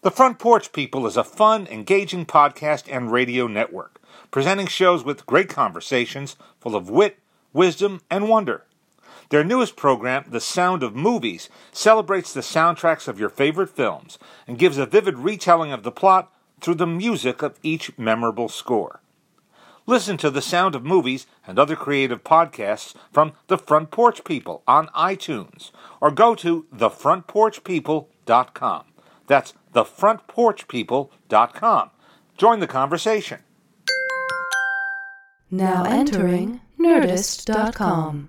The Front Porch People is a fun, engaging podcast and radio network, presenting shows with great conversations full of wit, wisdom, and wonder. Their newest program, The Sound of Movies, celebrates the soundtracks of your favorite films and gives a vivid retelling of the plot through the music of each memorable score. Listen to The Sound of Movies and other creative podcasts from The Front Porch People on iTunes, or go to thefrontporchpeople.com. That's thefrontporchpeople.com. Join the conversation. Now entering Nerdist.com.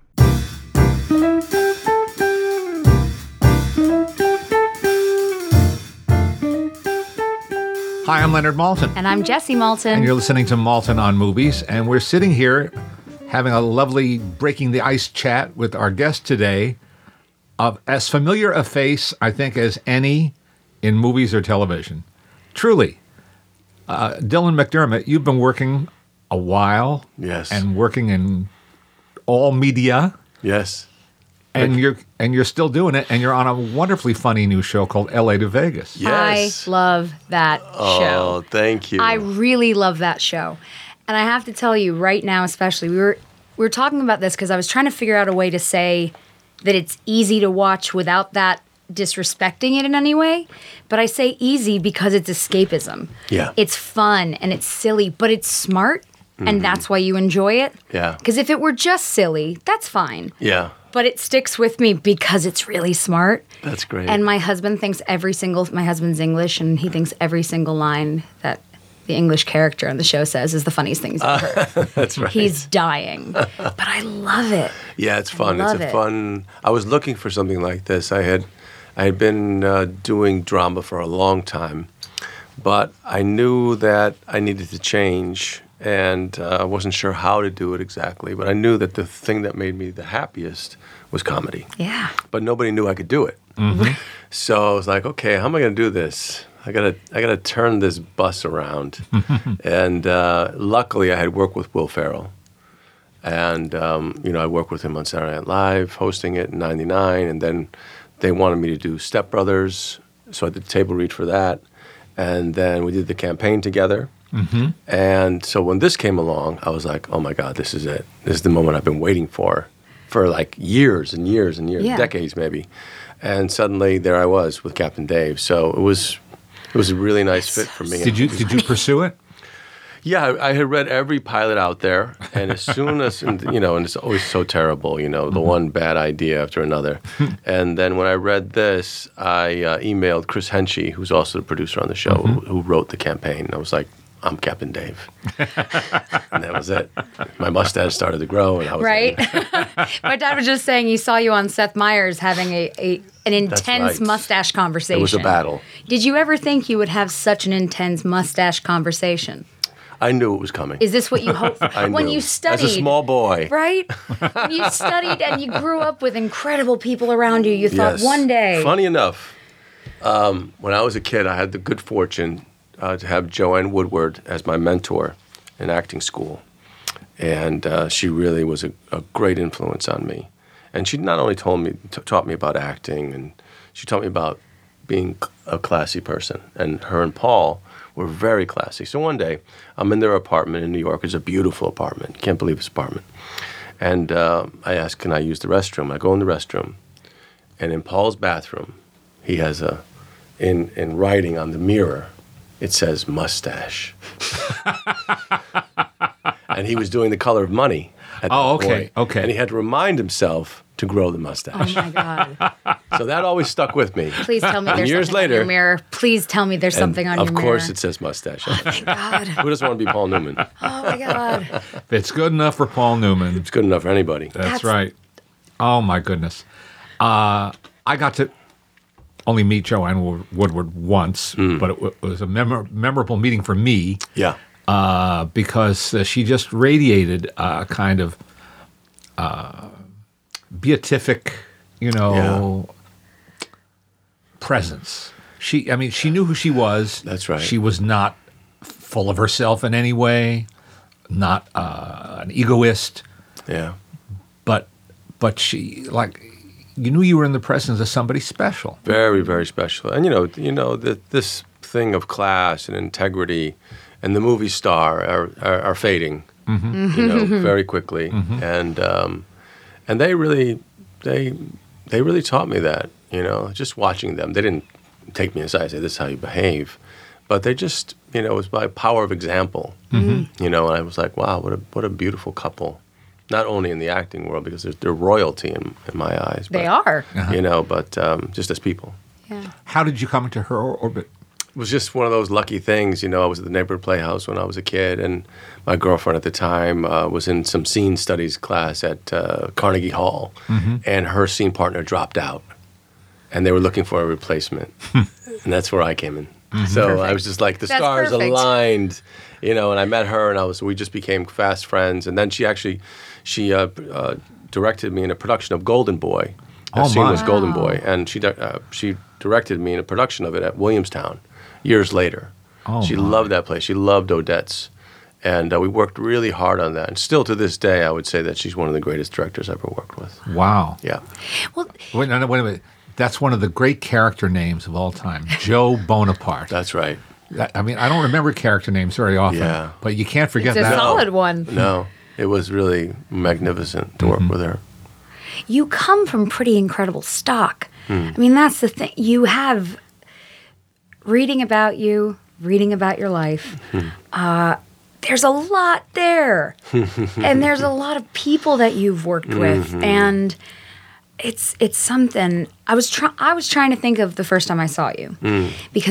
Hi, I'm Leonard Maltin. And I'm Jessie Maltin. And you're listening to Maltin on Movies. And we're sitting here having a lovely Breaking the Ice chat with our guest today, of as familiar a face, I think, as any in movies or television. Truly. Dylan McDermott, you've been working a while. Yes. And working in all media. Yes. And you're still doing it, and you're on a wonderfully funny new show called LA to Vegas. Yes. I love that show. Oh, thank you. I really love that show. And I have to tell you right now, especially, we were talking about this because I was trying to figure out a way to say that it's easy to watch without that disrespecting it in any way. But I say easy because it's escapism. Yeah. It's fun and it's silly, but it's smart, and that's why you enjoy it. Yeah. Because if it were just silly, that's fine. Yeah. But it sticks with me because it's really smart. That's great. And my husband thinks my husband's English, and he thinks every single line that the English character on the show says is the funniest thing he's ever heard. That's right. He's dying. But I love it. Yeah, it's fun. love It's it. fun. I was looking for something like this. I had been doing drama for a long time, but I knew that I needed to change, and I wasn't sure how to do it exactly. But I knew that the thing that made me the happiest was comedy. Yeah. But nobody knew I could do it. Mm-hmm. So I was like, okay, how am I going to do this? I gotta turn this bus around. And luckily, I had worked with Will Ferrell. And, I worked with him on Saturday Night Live, hosting it in 99. And then they wanted me to do Step Brothers. So I did table read for that. And then we did the campaign together. Mm-hmm. And so when this came along, I was like, oh my God, this is it. This is the moment I've been waiting for like years and years and years, Yeah. decades maybe. And suddenly there I was with Captain Dave. So it was a really nice fit for me. Did you pursue it? Yeah, I had read every pilot out there, and as soon as, and it's always so terrible, the one bad idea after another. And then when I read this, I emailed Chris Henchy, who's also the producer on the show, who wrote the campaign. I was like, I'm Captain Dave. And that was it. My mustache started to grow, and I was Right? My dad was just saying he saw you on Seth Meyers having an intense right. mustache conversation. It was a battle. Did you ever think you would have such an intense mustache conversation? I knew it was coming. Is this what you hoped for? I When knew. you studied. As a small boy. Right? When you studied and you grew up with incredible people around you, you thought Yes. one day. Funny enough, when I was a kid, I had the good fortune to have Joanne Woodward as my mentor in acting school. And she really was a great influence on me. And she not only taught me about acting, and she taught me about being a classy person. And her and Paul were very classy. So one day, I'm in their apartment in New York. It's a beautiful apartment. Can't believe this apartment. And I asked, can I use the restroom? I go in the restroom. And in Paul's bathroom, he has in writing on the mirror, it says mustache. And he was doing The Color of Money at that point. Okay. And he had to remind himself to grow the mustache. Oh my God. So that always stuck with me. Please tell me there's years something on later- your mirror. Please tell me there's something on your mirror. Of course it says mustache. Thank God. Who doesn't want to be Paul Newman? Oh my God. If it's good enough for Paul Newman, It's good enough for anybody. that's right. Oh, my goodness. I got to only meet Joanne Woodward once, but it was a memorable meeting for me. Yeah. Because she just radiated a kind of beatific, presence. She knew who she was. That's right. She was not full of herself in any way, not an egoist, Yeah. but she, you knew you were in the presence of somebody special. Very, very special. And that this thing of class and integrity and the movie star are fading, very quickly, and they really taught me that. Just watching them, they didn't take me aside and say, "This is how you behave," but they just, it was by power of example. And I was like, wow, what a beautiful couple. Not only in the acting world, because they're royalty in my eyes. They are. But just as people. Yeah. How did you come into her orbit? It was just one of those lucky things. I was at the neighborhood playhouse when I was a kid, and my girlfriend at the time was in some scene studies class at Carnegie Hall, and her scene partner dropped out, and they were looking for a replacement, and that's where I came in. So Perfect. I was just like, the That's stars perfect. aligned, and I met her, and we just became fast friends, and then she directed me in a production of Golden Boy. That Oh, scene my. was Golden Boy, and she directed me in a production of it at Williamstown years later. Oh, she my. loved that place. She loved Odette's. And we worked really hard on that. And still to this day, I would say that she's one of the greatest directors I've ever worked with. Wow. Yeah. Well, Wait a minute. That's one of the great character names of all time, Joe Bonaparte. That's right. I mean, I don't remember character names very often, Yeah. but you can't forget it's a that. solid one. No, it was really magnificent to work with her. You come from pretty incredible stock. I mean, that's the thing. You have reading about you, reading about your life. There's a lot there, and there's a lot of people that you've worked with, and it's something. I was trying to think of the first time I saw you, because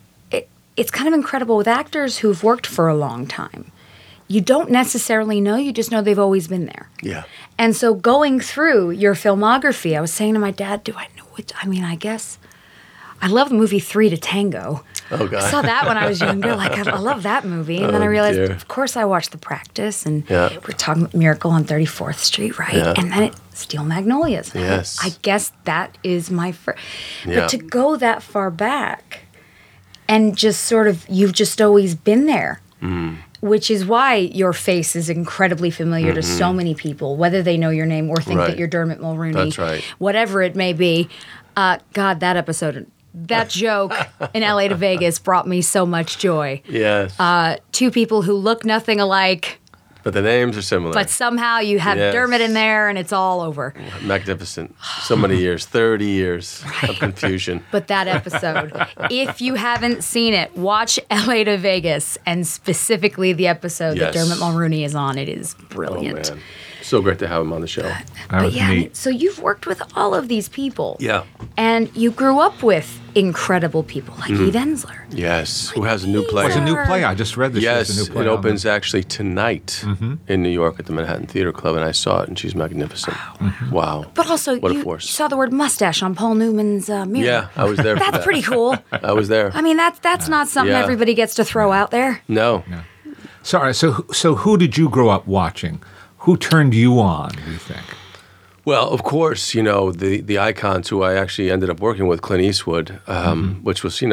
it's kind of incredible with actors who've worked for a long time. You don't necessarily know, you just know they've always been there. Yeah. And so going through your filmography, I was saying to my dad, do I know it? I mean, I guess I love the movie 3 to Tango. Oh, God. I saw that when I was younger. Like, I love that movie. And then I realized, dear. of course, I watched The Practice. And Yeah. we're talking about Miracle on 34th Street, right? Yeah. And then Steel Magnolias. Yes. I guess that is my first. Yeah. But to go that far back and just sort of, you've just always been there. Which is why your face is incredibly familiar to so many people, whether they know your name or think Right. that you're Dermot Mulrooney. That's right. Whatever it may be. God, that episode, that joke in LA to Vegas brought me so much joy. Yes. Two people who look nothing alike, but the names are similar. but somehow you have Yes. Dermot in there and it's all over. Magnificent. So many years, 30 years of confusion. But that episode, if you haven't seen it, watch LA to Vegas and specifically the episode that Yes. Dermot Mulrooney is on. It is Oh, brilliant. man. So great to have him on the show. That But was yeah, neat. so you've worked with all of these people. Yeah. And you grew up with incredible people like Eve Ensler. Yes. Who has a new play? It's a new play. I just read this. Yes, It's a new play it on opens actually tonight in New York at the Manhattan Theater Club, and I saw it, and she's magnificent. Wow. But also, What a you force. saw the word mustache on Paul Newman's mirror. Yeah, I was there for That's that. pretty cool. I was there. I mean, that's not something Yeah. everybody gets to throw out there. No. Sorry. So who did you grow up watching? Who turned you on? Do you think? Well, of course, the icons who I actually ended up working with, Clint Eastwood, which was,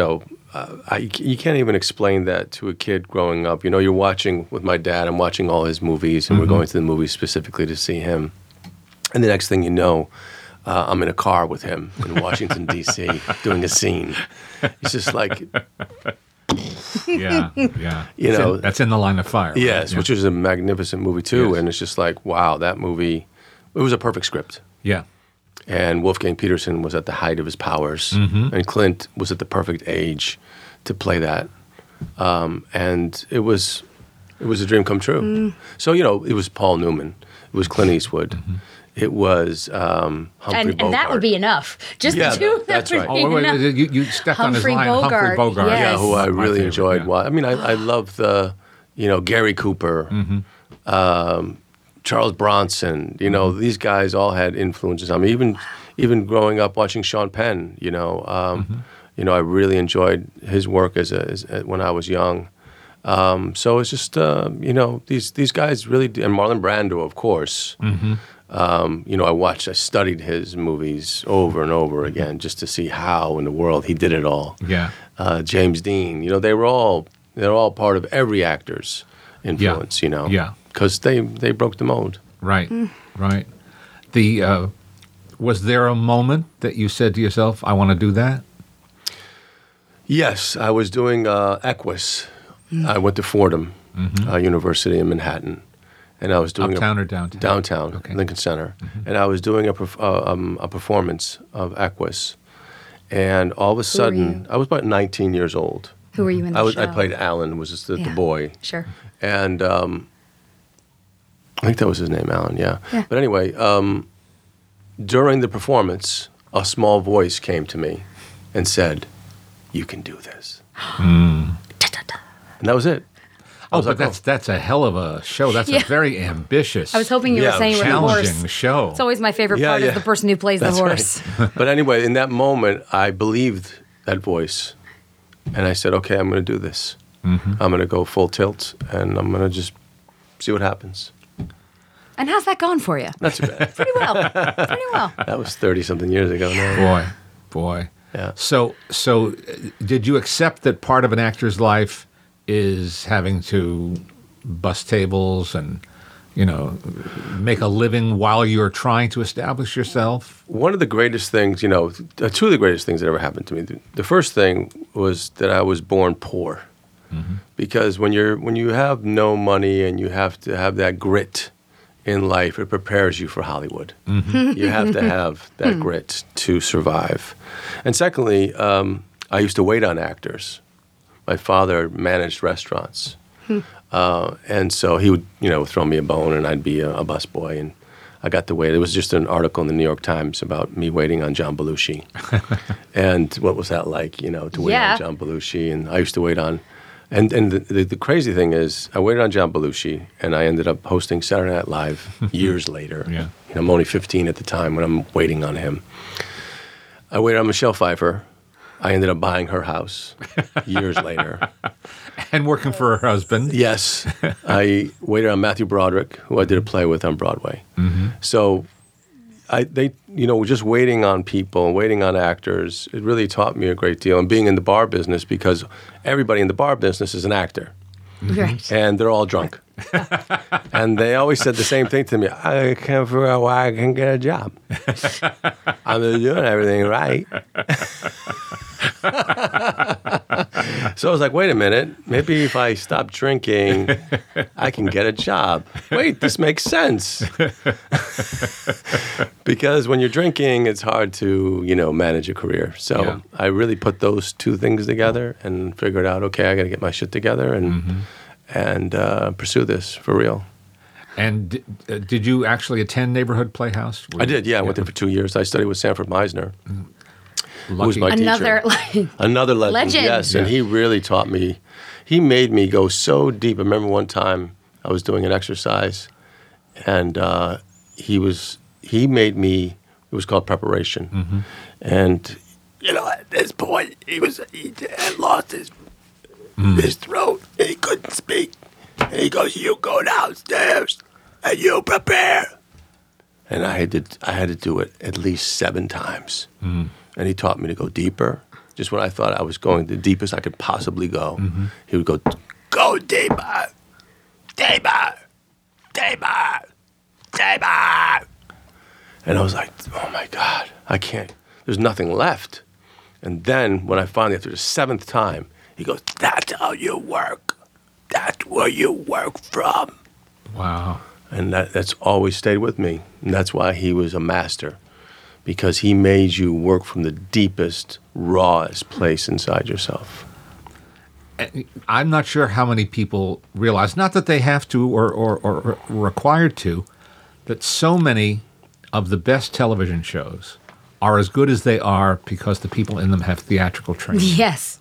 you can't even explain that to a kid growing up. You're watching with my dad, I'm watching all his movies, and we're going to the movies specifically to see him. And the next thing you know, I'm in a car with him in Washington, D.C., doing a scene. It's just like, Yeah, yeah. That's in the line of fire. right? yes, Yeah. which is a magnificent movie, too. Yes. And it's just like, wow, that movie, it was a perfect script. Yeah. And Wolfgang Peterson was at the height of his powers, and Clint was at the perfect age to play that, and it was a dream come true. So it was Paul Newman, it was Clint Eastwood, it was Humphrey Bogart. And that would be enough. Just Yeah, the two. that's that right. would be Oh, wait, enough. you stepped on his Humphrey line. Humphrey Bogart, Bogart. yes. yeah, who I My really favorite, enjoyed. yeah. I mean, I love the Gary Cooper. Charles Bronson, these guys all had influences on me. Even growing up watching Sean Penn, I really enjoyed his work as when I was young. So it's just these guys really, and Marlon Brando, of course. I studied his movies over and over again just to see how in the world he did it all. Yeah. James Dean, they're all part of every actor's influence. Yeah. Because they broke the mold. Right. Right. Was there a moment that you said to yourself, "I want to do that"? Yes, I was doing Equus. I went to Fordham University in Manhattan, and I was doing Uptown or downtown? Downtown, Okay. Lincoln Center, and I was doing a performance of Equus, and all of a sudden, I was about 19 years old. Who were you in the show? I played Alan, was just the boy, Sure. and I think that was his name, Alan. Yeah. Yeah. But anyway, during the performance, a small voice came to me and said, "You can do this." And that was it. Oh, but that's a hell of a show. That's a very ambitious, I was hoping you were saying you were the challenging horse. show. It's always my favorite part is the person who plays That's the horse. right. But anyway, in that moment, I believed that voice. And I said, okay, I'm going to do this. I'm going to go full tilt, and I'm going to just see what happens. And how's that gone for you? Not too bad. Pretty well. Pretty well. That was 30-something years ago now. Boy. Yeah. So did you accept that part of an actor's life is having to bust tables and, make a living while you're trying to establish yourself? One of the greatest things, two of the greatest things that ever happened to me. The first thing was that I was born poor. Because when you have no money and you have to have that grit in life, it prepares you for Hollywood. You have to have that grit to survive. And secondly, I used to wait on actors. My father managed restaurants. And so he would, throw me a bone and I'd be a busboy. And I got to wait. There was just an article in the New York Times about me waiting on John Belushi. And what was that like, to wait on John Belushi? And I used to wait on... And the crazy thing is, I waited on John Belushi, and I ended up hosting Saturday Night Live years later. Yeah. I'm only 15 at the time when I'm waiting on him. I waited on Michelle Pfeiffer. I ended up buying her house years later. And working for her husband. Yes. I waited on Matthew Broderick, who I did a play with on Broadway. So just waiting on people, waiting on actors, it really taught me a great deal. And being in the bar business, because everybody in the bar business is an actor. Right. And they're all drunk. And they always said the same thing to me. I can't figure out why I can't get a job. I'm doing everything right. So I was like, wait a minute. Maybe if I stop drinking, I can get a job. Wait, this makes sense. Because when you're drinking, it's hard to, manage a career. So I really put those two things together and figured out, okay, I got to get my shit together and pursue this for real. And did you actually attend Neighborhood Playhouse? I did, yeah. I went there for 2 years. I studied with Sanford Meisner, who was my Another, teacher. Another legend. Yes, and he really taught me. He made me go so deep. I remember one time I was doing an exercise, and he made me. It was called preparation, and at this point he had lost his throat. And he couldn't speak, and he goes, "You go downstairs and you prepare." And I had to do it at least 7 times. And he taught me to go deeper. Just when I thought I was going the deepest I could possibly go, he would go deeper, deeper, deeper, deeper. And I was like, oh my God, I can't. There's nothing left. And then when I finally, after the 7th time, he goes, that's how you work. That's where you work from. Wow. And that's always stayed with me. And that's why he was a master. Because he made you work from the deepest, rawest place inside yourself. I'm not sure how many people realize, not that they have to or required to, that so many of the best television shows are as good as they are because the people in them have theatrical training. Yes.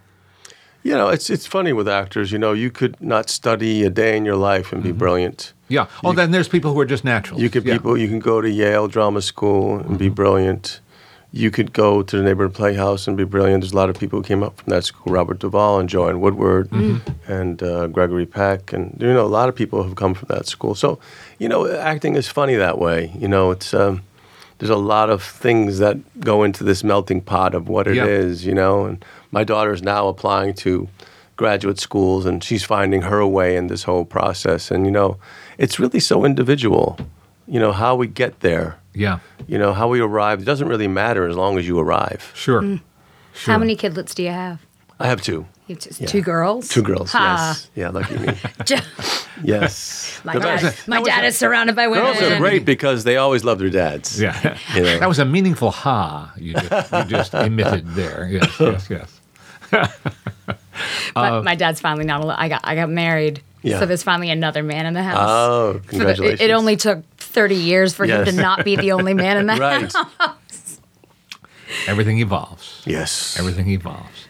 It's funny with actors. You could not study a day in your life and be brilliant. Yeah. Oh, then there's people who are just naturals. You can go to Yale Drama School and be brilliant. You could go to the Neighborhood Playhouse and be brilliant. There's a lot of people who came up from that school, Robert Duvall and Joanne Woodward and Gregory Peck. And, a lot of people have come from that school. So, acting is funny that way. It's there's a lot of things that go into this melting pot of what it is, And my daughter is now applying to graduate schools, and she's finding her way in this whole process. And, it's really so individual, how we get there. Yeah. How we arrive. It doesn't really matter as long as you arrive. Sure. How many kidlets do you have? I have two. You have two girls? Two girls, Ha. yes. Yeah, lucky me. Yes. My The dad, best. my dad is surrounded by women. Girls are great because they always love their dads. Yeah. You know. That was a meaningful ha you just emitted there. Yes, yes. My dad's finally not alive. I got married. Yeah. So there's finally another man in the house. Oh, congratulations. It only took 30 years for him Yes. to not be the only man in the Right. house. Everything evolves. Yes. Everything evolves.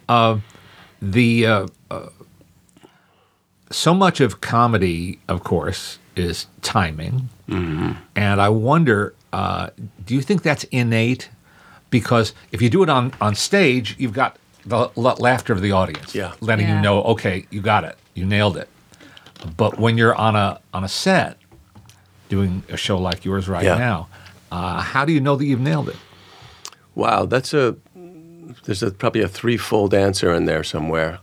So much of comedy, of course, is timing. Mm-hmm. And I wonder, do you think that's innate? Because if you do it on stage, you've got the laughter of the audience, Yeah. letting you Yeah. know, okay, you got it, you nailed it. But when you're on a set, doing a show like yours right Yeah. now, how do you know that you've nailed it? Wow, there's probably a threefold answer in there somewhere.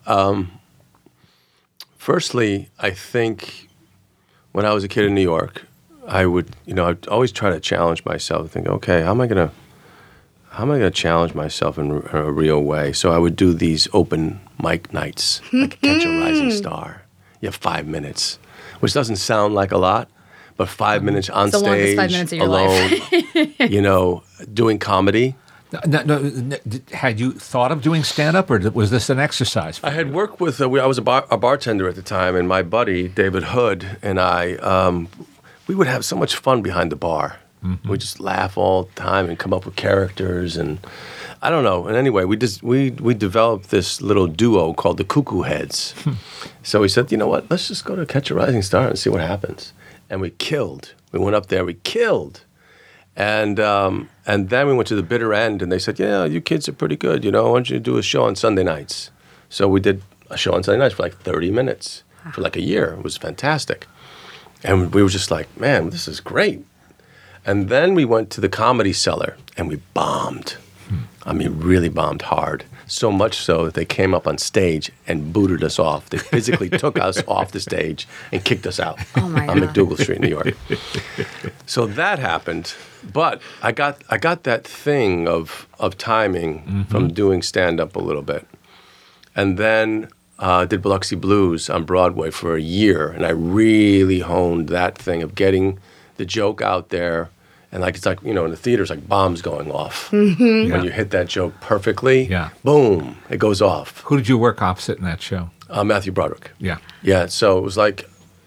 Firstly, I think when I was a kid in New York, I'd always try to challenge myself. Think, okay, how am I gonna challenge myself in a real way? So I would do these open mic nights, like Catch a Rising Star. You have 5 minutes, which doesn't sound like a lot, but 5 minutes on It's the longest stage, 5 minutes of your alone, life. doing comedy. No, had you thought of doing stand-up, or was this an exercise? I had worked with, I was a bartender at the time, and my buddy, David Hood, and I, we would have so much fun behind the bar. Mm-hmm. We'd just laugh all the time and come up with characters, and I don't know. And anyway, we developed this little duo called the Cuckoo Heads. So we said, you know what, let's just go to Catch a Rising Star and see what happens. And we killed. We went up there, we killed. And then we went to the bitter end, and they said, yeah, you kids are pretty good, why don't you do a show on Sunday nights? So we did a show on Sunday nights for like 30 minutes for like a year. It was fantastic. And we were just like, man, this is great. And then we went to the Comedy Cellar, and we bombed. I mean, really bombed hard. So much so that they came up on stage and booted us off. They physically took us off the stage and kicked us out my on God. McDougal Street, New York. So that happened. But I got that thing of timing from doing stand-up a little bit. And then did Biloxi Blues on Broadway for a year, and I really honed that thing of getting the joke out there. And it's like, in the theater, it's like bombs going off. Mm-hmm. When you hit that joke perfectly, Yeah. boom, it goes off. Who did you work opposite in that show? Matthew Broderick. Yeah. Yeah, so it was like,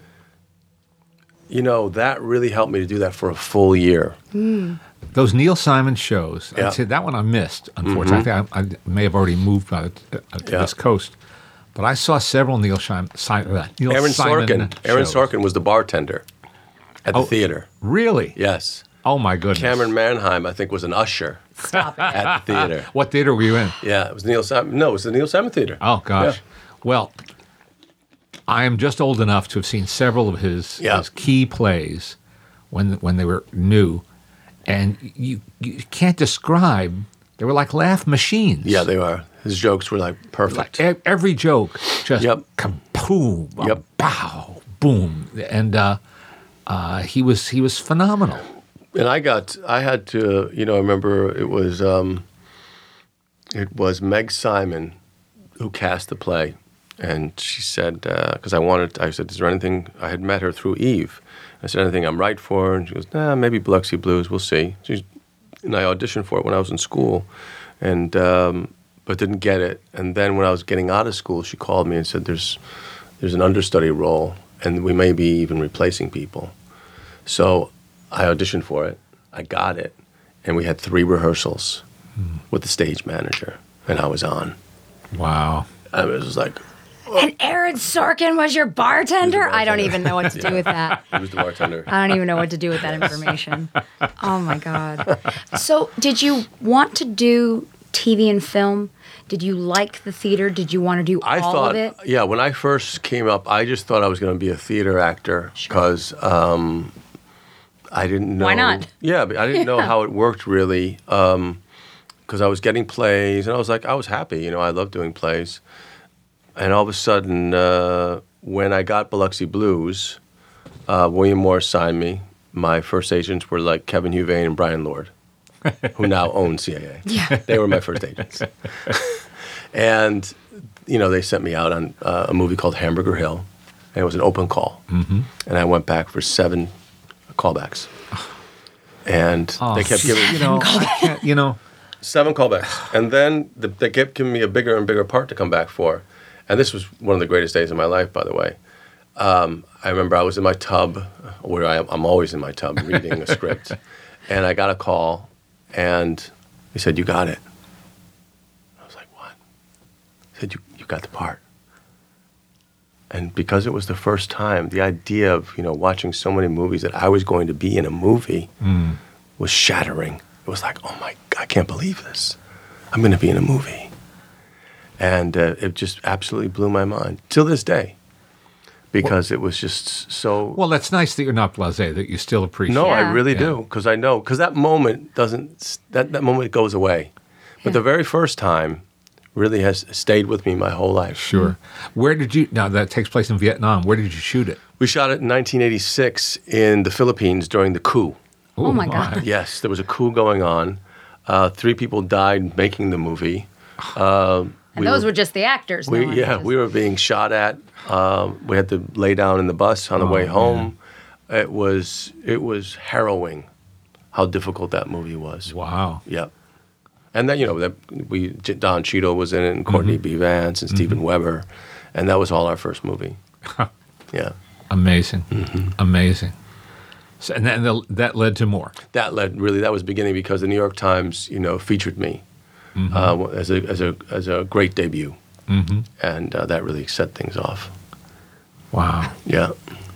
that really helped me to do that for a full year. Those Neil Simon shows, Yeah. I'd say that one I missed, unfortunately. I may have already moved to Yeah. this coast. But I saw several Neil Simon Aaron Sorkin. Aaron shows. Sorkin was the bartender at the theater. Really? Yes. Oh, my goodness. Cameron Manheim, I think, was an usher Stop it. at the theater. What theater were you in? Yeah, it was Neil Simon. No, it was the Neil Simon Theater. Oh, gosh. Yeah. Well, I am just old enough to have seen several of his key plays when they were new. And you can't describe, they were like laugh machines. Yeah, they are. His jokes were like perfect. Like every joke just Yep. kaboom, Yep. pow, boom. And he was phenomenal. And I had to, I remember it was Meg Simon who cast the play. And she said, because I said, is there anything, I had met her through Eve. I said, anything I'm right for? And she goes, maybe Biloxi Blues, we'll see. And I auditioned for it when I was in school, and but didn't get it. And then when I was getting out of school, she called me and said, there's an understudy role, and we may be even replacing people. So I auditioned for it, I got it, and we had 3 rehearsals with the stage manager, and I was on. Wow. I was just like, And Aaron Sorkin was your bartender? I don't bartender. even know what to do with that. he was the bartender. I don't even know what to do with that information. Oh my God. So, did you want to do TV and film? Did you like the theater? Did you want to do I all thought, of it? yeah, when I first came up, I just thought I was going to be a theater actor because I didn't know. Why not? Yeah, but I didn't know how it worked really because I was getting plays and I was happy. I love doing plays. And all of a sudden, when I got Biloxi Blues, William Morris signed me. My first agents were like Kevin Huvane and Brian Lord, who now own CAA. Yeah. They were my first agents. And, they sent me out on a movie called Hamburger Hill, and it was an open call. Mm-hmm. And I went back for 7 callbacks. And they kept giving me, 7 callbacks. And then they kept giving me a bigger and bigger part to come back for. And this was one of the greatest days of my life, by the way. I remember I was in my tub, where I'm always in my tub reading a script. And I got a call, and he said, "You got it." I was like, "What?" He said, you got the part. And because it was the first time, the idea of, watching so many movies that I was going to be in a movie was shattering. It was like, oh my God, I can't believe this. I'm going to be in a movie. And it just absolutely blew my mind, till this day. Because it was just so... Well, that's nice that you're not blasé, that you still appreciate No, it. I really do, because I know. Because that moment doesn't... That moment goes away. But the very first time really has stayed with me my whole life. Sure. Where did you... Now, that takes place in Vietnam. Where did you shoot it? We shot it in 1986 in the Philippines during the coup. Oh, my God. Yes, there was a coup going on. 3 people died making the movie. And those were just the actors. We were being shot at. We had to lay down in the bus on the way home. Man. It was harrowing how difficult that movie was. Wow. Yep. And then Don Cheadle was in it, and Courtney B. Vance and Steven Weber, and that was all our first movie. Yeah. Amazing. Amazing. So, and then that led to more. That was beginning, because the New York Times, featured me as a great debut, and that really set things off. Wow. Yeah.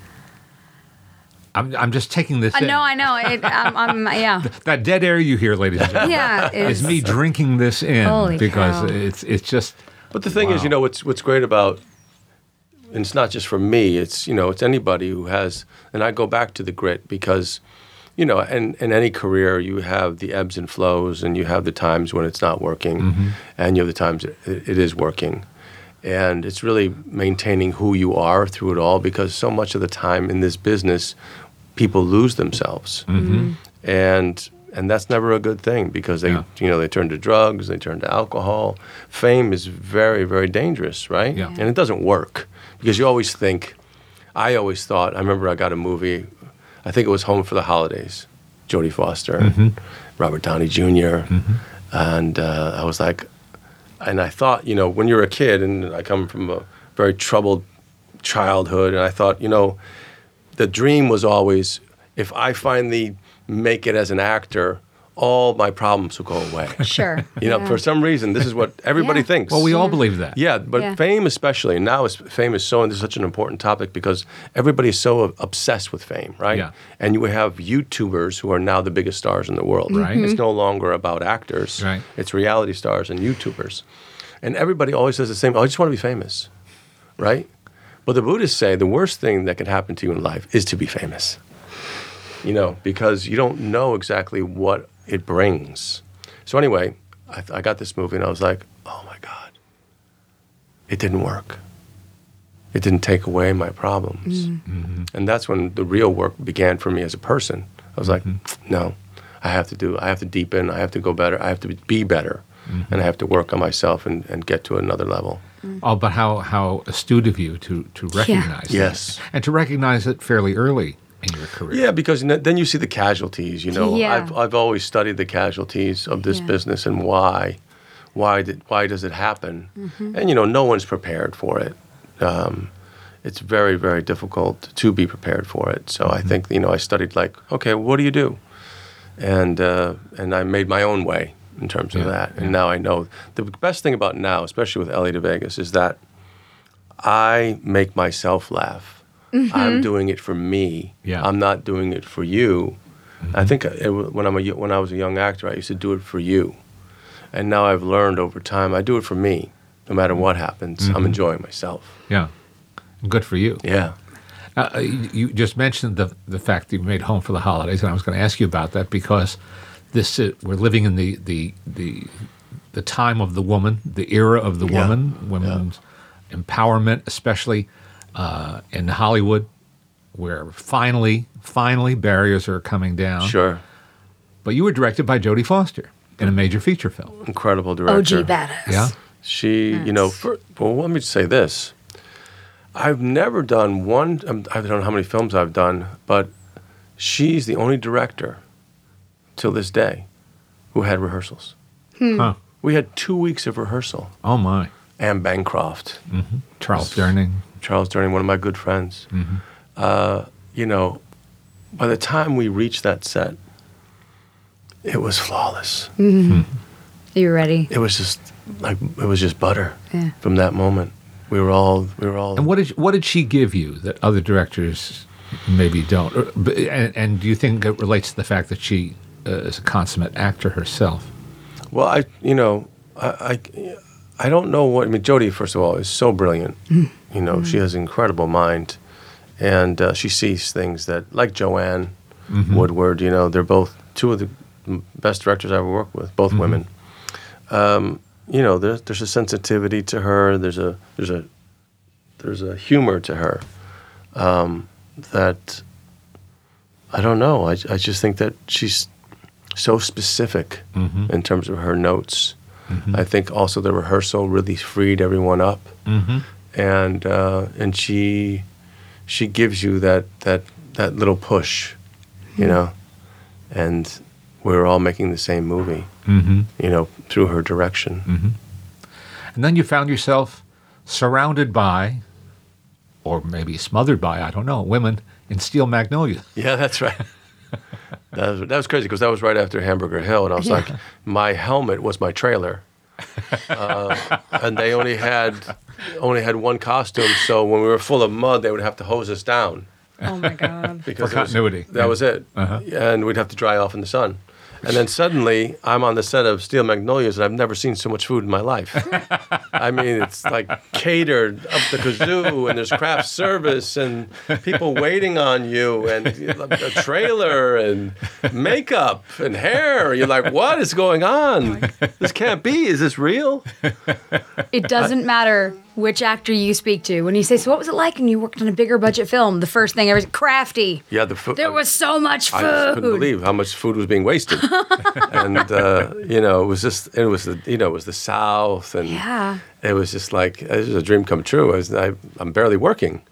I'm just taking this in. No, I know. Yeah. That dead air you hear, ladies and gentlemen, Yeah, is me drinking this in. Holy because cow. it's just... But the thing is, what's great about, and it's not just for me, it's anybody who has, and I go back to the grit, because, in any career you have the ebbs and flows, and you have the times when it's not working, and you have the times it is working. And it's really maintaining who you are through it all, because so much of the time in this business, people lose themselves. And that's never a good thing, because they turn to drugs, they turn to alcohol. Fame is very, very dangerous, right? Yeah. And it doesn't work, because I always thought, I remember I got a movie, I think it was Home for the Holidays, Jodie Foster, Robert Downey Jr., and I was like, and I thought, when you're a kid, and I come from a very troubled childhood, and I thought, the dream was always, if I finally make it as an actor, all my problems will go away. Sure. For some reason, this is what everybody thinks. Well, we all believe that. Yeah, but fame especially, and now fame is such an important topic, because everybody is so obsessed with fame, right? Yeah. And you have YouTubers who are now the biggest stars in the world. Right. It's no longer about actors. Right. It's reality stars and YouTubers. And everybody always says the same, I just want to be famous, right? But the Buddhists say the worst thing that can happen to you in life is to be famous. Because you don't know exactly what it brings. So anyway, I got this movie, and I was like, oh my God, it didn't work. It didn't take away my problems. And that's when the real work began for me as a person. I was like, no, I have to deepen, I have to go better, I have to be better, and I have to work on myself and get to another level. Oh, but how astute of you to recognize that. Yes. And to recognize it fairly early in your career. Yeah, because then you see the casualties. Yeah. I've always studied the casualties of this business, and why does it happen? And no one's prepared for it. It's very, very difficult to be prepared for it. So I think I studied okay, what do you do? And I made my own way in terms of that. And now I know the best thing about now, especially with LA to Vegas, is that I make myself laugh. I'm doing it for me. Yeah. I'm not doing it for you. I think when I was a young actor, I used to do it for you. And now I've learned over time, I do it for me. No matter what happens, I'm enjoying myself. Yeah. Good for you. Yeah. You just mentioned the fact that you made Home for the Holidays, and I was going to ask you about that, because we're living in the time of the woman, the era of the woman, women's empowerment, especially in Hollywood, where finally barriers are coming down. Sure. But you were directed by Jodie Foster in a major feature film. Incredible director. OG badass. Yeah? She, well, let me just say this. I've never done one, I don't know how many films I've done, but she's the only director till this day who had rehearsals. Huh. We had 2 weeks of rehearsal. Oh, my. Anne Bancroft. Mm-hmm. Charles Durning. Charles Durning, one of my good friends. Mm-hmm. By the time we reached that set, it was flawless. Mm-hmm. You were ready. It was just butter from that moment. We were all. And what did she give you that other directors maybe don't? And do you think it relates to the fact that she is a consummate actor herself? Well, I don't know what. I mean, Jodie, first of all, is so brilliant. She has an incredible mind, and she sees things that, like Joanne Woodward. They're both two of the best directors I ever worked with. Both women. There's a sensitivity to her. There's a humor to her that I don't know. I just think that she's so specific in terms of her notes. I think also the rehearsal really freed everyone up, and she gives you that little push, and we're all making the same movie, through her direction. And then you found yourself surrounded by, or maybe smothered by, I don't know, women in Steel Magnolias. Yeah, that's right. That was crazy because that was right after Hamburger Hill, and I was like, my helmet was my trailer, and they only had one costume. So when we were full of mud, they would have to hose us down. Oh my God! Because for continuity. That was it, and we'd have to dry off in the sun. And then suddenly, I'm on the set of Steel Magnolias, and I've never seen so much food in my life. I mean, it's like catered up the kazoo, and there's craft service, and people waiting on you, and a trailer, and makeup, and hair. You're like, what is going on? This can't be. Is this real? It doesn't matter which actor you speak to. When you say, so what was it like when you worked on a bigger budget film? The first thing ever, crafty. Yeah, the food. There was so much food. I just couldn't believe how much food was being wasted. And, it was the South. And it was just like, it was a dream come true. I'm barely working.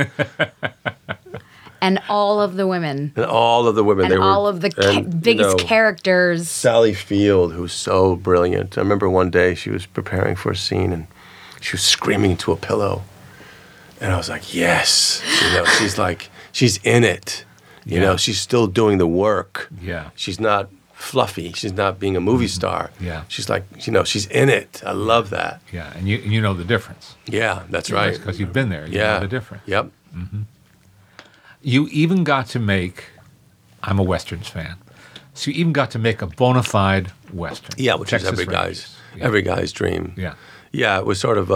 And all of the women. And all of the women. And all of the biggest characters. Sally Field, who's so brilliant. I remember one day she was preparing for a scene and she was screaming into a pillow. And I was like, yes. She's in it. She's still doing the work. Yeah. She's not fluffy. She's not being a movie star. Yeah. She's like, she's in it. I love that. Yeah, and you know the difference. Yeah, that's right. Because you've been there. You know the difference. Yep. Mm-hmm. You even got to make, I'm a Westerns fan, so you even got to make a bona fide Western. Yeah, which Texas is Rangers. every guy's dream. Yeah. Yeah, it was sort of,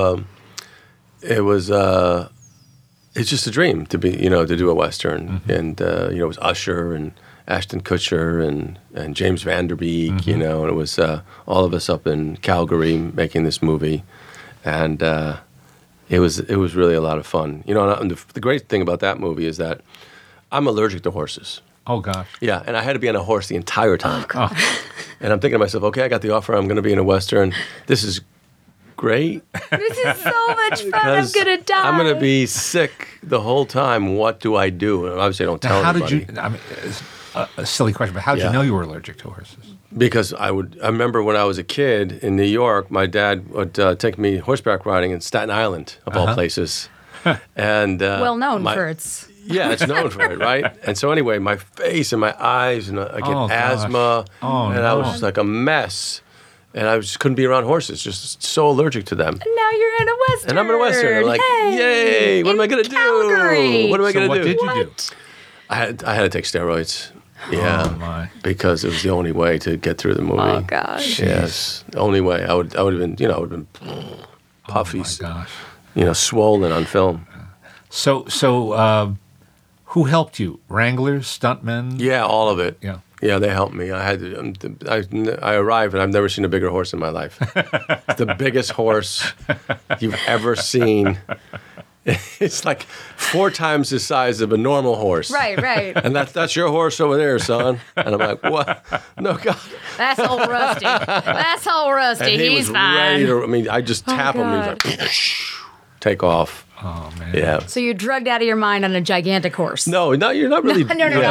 it's just a dream to be, to do a Western. And, it was Usher and Ashton Kutcher and James Van Der Beek, and it was all of us up in Calgary making this movie. And it was really a lot of fun. And the great thing about that movie is that I'm allergic to horses. Oh, gosh. Yeah, and I had to be on a horse the entire time. Oh. And I'm thinking to myself, okay, I got the offer. I'm going to be in a Western. This is great. This is so much fun. I'm going to die. I'm going to be sick the whole time. What do I do? And obviously, I don't tell anybody. How did you, I mean, it's a silly question, but how did you know you were allergic to horses? Because I remember when I was a kid in New York, my dad would take me horseback riding in Staten Island, of all places. And well known for its... Yeah, it's known for it, right? And so anyway, my face and my eyes, and I get asthma, and I was just like a mess. And I just couldn't be around horses, just so allergic to them. And now you're in a Western. And I'm in a Western. I'm like, yay, what am I going to do? What am I going to do? What did you do? I had to take steroids. Yeah, oh my. Because it was the only way to get through the movie. Oh gosh. Yes, the only way. I would have been, I would have been puffy. Oh my gosh. Swollen on film. So, who helped you? Wranglers, stuntmen? Yeah, all of it. Yeah. Yeah, they helped me. I arrived and I've never seen a bigger horse in my life. It's the biggest horse you've ever seen. It's like 4 times the size of a normal horse. Right. And that's your horse over there, son. And I'm like, what? No, God. That's old Rusty. That's old Rusty. And he He's was fine. ready to, I mean, I just tap him. God. He's like, take off. Oh man. Yeah. So you're drugged out of your mind on a gigantic horse. No, you're not really. No.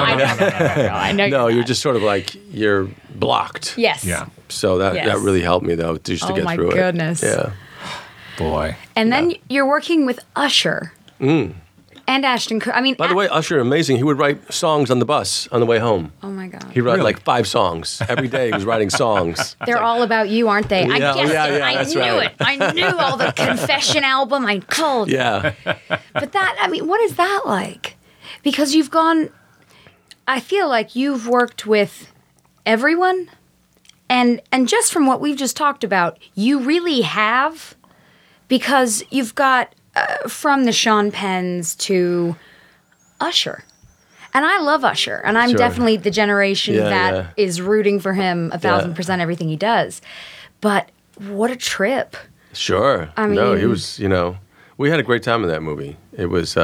I know. No, you're just sort of like, you're blocked. Yes. Yeah. So that Yes. really helped me, though, just to Oh, get my through goodness. it. Yeah. Boy. And then you're working with Usher and Ashton Kutcher. I mean, By the way, Usher, amazing. He would write songs on the bus on the way home. oh my God. He wrote Really? like 5 songs. Every day he was writing songs. They're all about you, aren't they? I Yeah, guessed yeah, it. yeah, I that's knew right. it. I knew all the Confession album. I called. Yeah. But that, I mean, what is that like? Because you've gone, I feel like you've worked with everyone. And just from what we've just talked about, you really have. Because you've got from the Sean Penns to Usher. And I love Usher. And I'm Sure. definitely the generation Yeah, that is rooting for him 1,000% Yeah. everything he does. But what a trip. Sure. I no, he mean- was, we had a great time in that movie. It was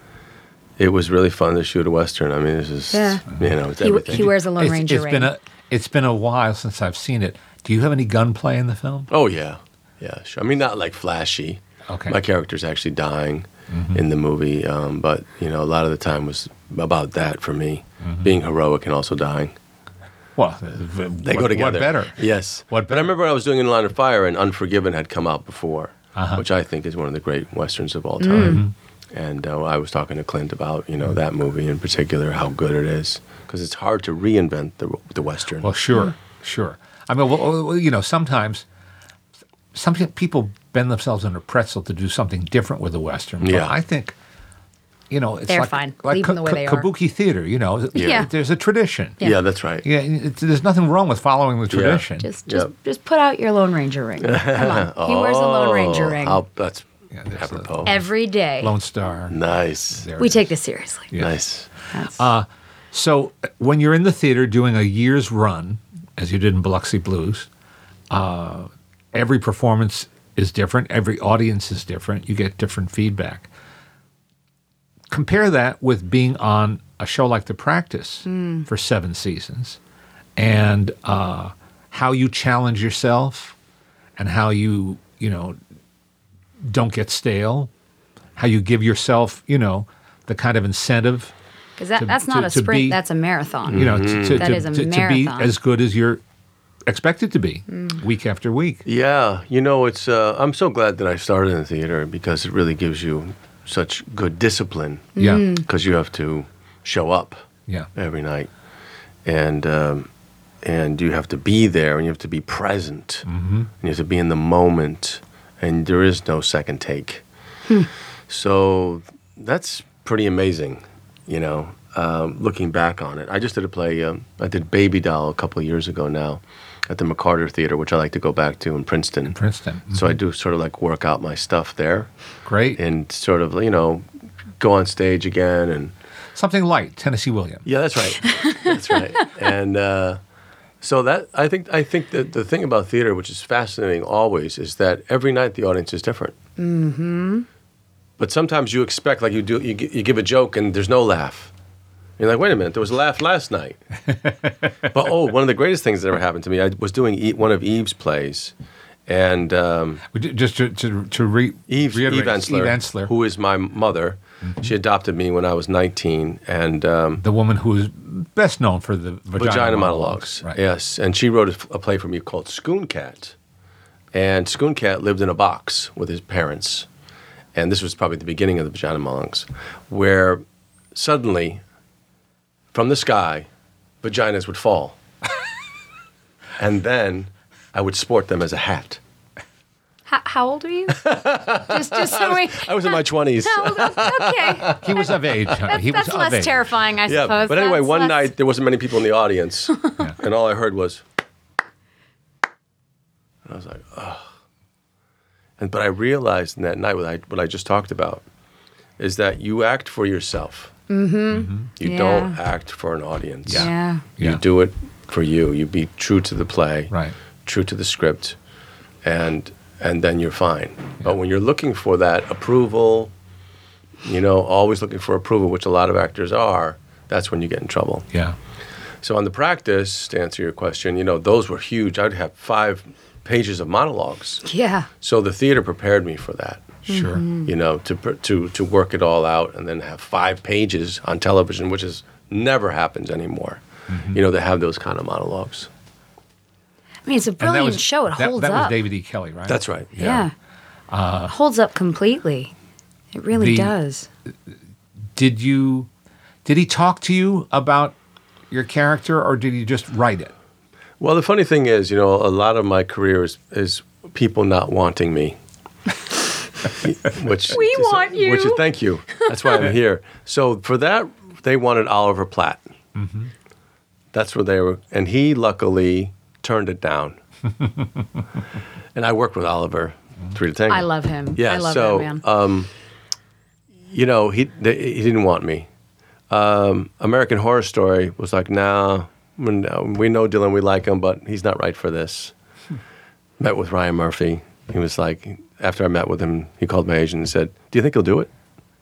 really fun to shoot a Western. I mean, it's just, Yeah. it's everything. He wears a Lone Ranger ring. It's been a while since I've seen it. Do you have any gunplay in the film? Oh, yeah. Yeah, sure. I mean, not like flashy. Okay. My character's actually dying in the movie, but, a lot of the time was about that for me, being heroic and also dying. Well, They go together. What better? Yes. What But I remember when I was doing In Line of Fire and Unforgiven had come out before, Uh-huh. which I think is one of the great Westerns of all time. And I was talking to Clint about, that movie in particular, how good it is. Because it's hard to reinvent the Western. Well, sure. I mean, sometimes some people bend themselves in a pretzel to do something different with a Western. But Yeah. I think, it's They're like, fine. like Leave them the way they are. kabuki theater, Yeah. There's a tradition. yeah, that's right. Yeah, there's nothing wrong with following the tradition. Just put out your Lone Ranger ring. Come on. He wears a Lone Ranger ring That's Yeah, there's apropos. every day. Lone Star. Nice. There We it take is. this seriously. Yeah. Nice. That's- So when you're in the theater doing a year's run, as you did in Biloxi Blues, every performance is different. Every audience is different. You get different feedback. Compare that with being on a show like The Practice for 7 seasons and how you challenge yourself and how you don't get stale, how you give yourself, the kind of incentive Because that's not a to sprint, be- that's a marathon. That is a to be marathon. as good as you're expected to be week after week. Yeah, it's. I'm so glad that I started in the theater because it really gives you such good discipline. Yeah, Because you have to show up yeah, every night, and you have to be there, and you have to be present, and you have to be in the moment, and there is no second take. So that's pretty amazing, looking back on it. I just did a play. I did Baby Doll a couple of years ago now at the McCarter Theater, which I like to go back to in Princeton. Princeton. So I do sort of like work out my stuff there Great. and sort of, go on stage again. And Something light, Tennessee Williams. yeah, that's right. That's right. And so that I think that the thing about theater, which is fascinating always, is that every night the audience is different. Mm-hmm. But sometimes you expect, like you give a joke and there's no laugh. You're like, wait a minute, there was a laugh last night. But one of the greatest things that ever happened to me, I was doing one of Eve's plays, and Just to reiterate, Eve Ensler, who is my mother, she adopted me when I was 19, and the woman who is best known for the Vagina Monologues. Right. Yes, and she wrote a play for me called Schoon Cat, and Schoon Cat lived in a box with his parents, and this was probably the beginning of the Vagina Monologues, where suddenly, from the sky, vaginas would fall, and then I would sport them as a hat. How old are you? just so we. I was in my 20s. Okay. He was of age. Honey. He was That's of less age. terrifying, I Yeah, suppose. but anyway, That's one less- night there wasn't many people in the audience, and all I heard was, and I was like, oh. But I realized in that night what I just talked about is that you act for yourself. Mm-hmm. You Yeah. don't act for an audience. Yeah. Yeah. You do it for you. You be true to the play, Right. true to the script, and then you're fine. But when you're looking for that approval always looking for approval, which a lot of actors are, that's when you get in trouble. Yeah. So on the practice, to answer your question, those were huge. I'd have 5 pages of monologues. Yeah. So the theater prepared me for that. Sure. To work it all out and then have 5 pages on television, which never happens anymore. To have those kind of monologues. I mean, it's a brilliant show. It holds that up. was David E. Kelly, right? That's right. Yeah. Holds up completely. It really does. Did he talk to you about your character, or did he just write it? Well, the funny thing is, a lot of my career is people not wanting me. Which We want you. Which is, thank you. That's why I'm here. So for that, they wanted Oliver Platt. Mm-hmm. That's where they were, and he luckily turned it down. And I worked with Oliver 3 to Tango. I love him. Yeah, I love so that man. he didn't want me. American Horror Story was like, nah, we know Dylan, we like him, but he's not right for this. Met with Ryan Murphy. He was like, after I met with him, he called my agent and said, do you think he'll do it?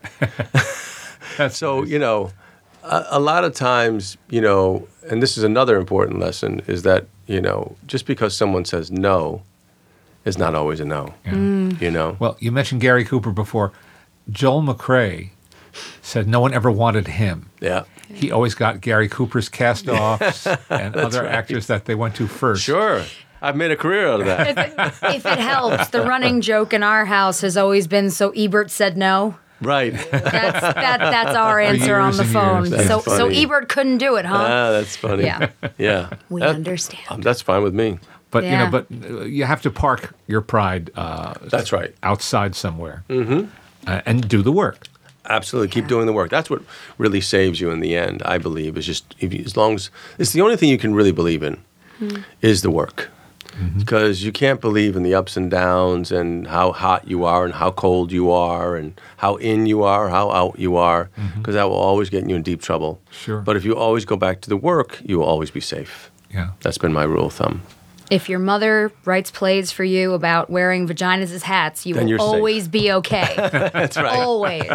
So, nice. A lot of times, and this is another important lesson, is that, just because someone says no is not always a no. Yeah. Well, you mentioned Gary Cooper before. Joel McRae said no one ever wanted him. Yeah. He always got Gary Cooper's cast-offs and other actors that they went to first. Sure. I've made a career out of that. If it helps, the running joke in our house has always been, so Ebert said no. Right. That's our answer on the years and phone. years. So That's funny. Ebert couldn't do it, huh? That's funny. Yeah. Yeah. We understand. That's fine with me. But Yeah. you have to park your pride. That's right. Outside somewhere, and do the work. Absolutely. Keep doing the work. That's what really saves you in the end, I believe, is just as long as it's the only thing you can really believe in is the work. Because you can't believe in the ups and downs and how hot you are and how cold you are and how in you are, how out you are, because that will always get you in deep trouble. Sure. But if you always go back to the work, you will always be safe. Yeah. That's been my rule of thumb. If your mother writes plays for you about wearing vaginas as hats, you Then will you're safe. always be okay. That's right. Always.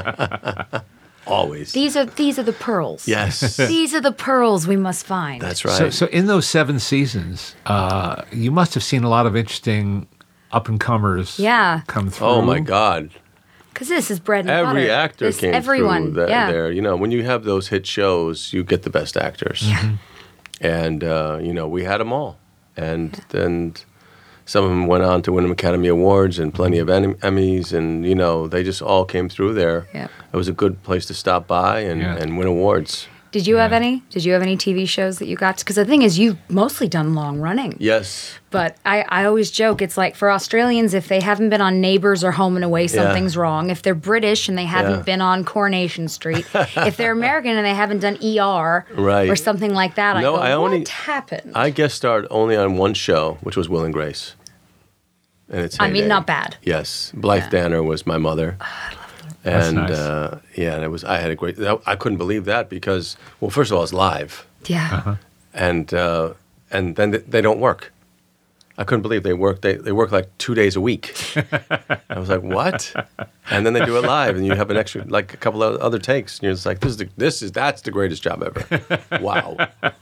Always. These are the pearls. Yes. These are the pearls we must find. That's right. So in those 7 seasons, you must have seen a lot of interesting up-and-comers come through. Oh, my God. Because this is bread and butter. Every actor This- came everyone, through yeah. there. When you have those hit shows, you get the best actors. Yeah. And, we had them all. And then some of them went on to win Academy Awards and plenty of Emmys. And, they just all came through there. Yep. It was a good place to stop by and win awards. Did you have any? Did you have any TV shows that you got? Because the thing is, you've mostly done long running. Yes. But I always joke, it's like for Australians, if they haven't been on Neighbours or Home and Away, something's wrong. If they're British and they haven't been on Coronation Street, if they're American and they haven't done ER Right. or something like that, No, I go, I only- what happened? I guest starred only on one show, which was Will and Grace. And it's I mean, heyday. not bad. Yes, Blythe Danner was my mother. That's And nice. and it was. I had a great. I couldn't believe that because, well, first of all, it's live, Yeah. and then they don't work. I couldn't believe they work. They work like 2 days a week. I was like, what? And then they do it live, and you have an extra, like a couple of other takes, and you're just like, that's the greatest job ever. Wow.